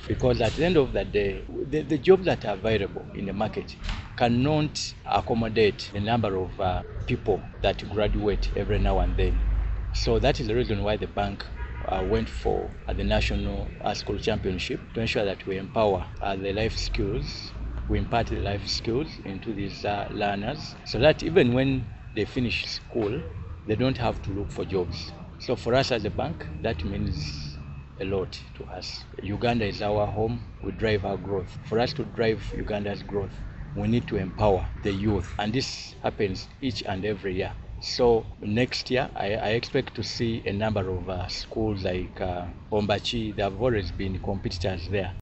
because at the end of the day, the jobs that are available in the market cannot accommodate the number of people that graduate every now and then. So that is the reason why the bank went for the National School Championship to ensure that we empower the life skills, we impart the life skills into these learners so that even when they finish school, they don't have to look for jobs. So for us as a bank, that means a lot to us. Uganda is our home. We drive our growth. For us to drive Uganda's growth, we need to empower the youth, and this happens each and every year. So next year, I expect to see a number of schools like Ombachi. There have always been competitors there.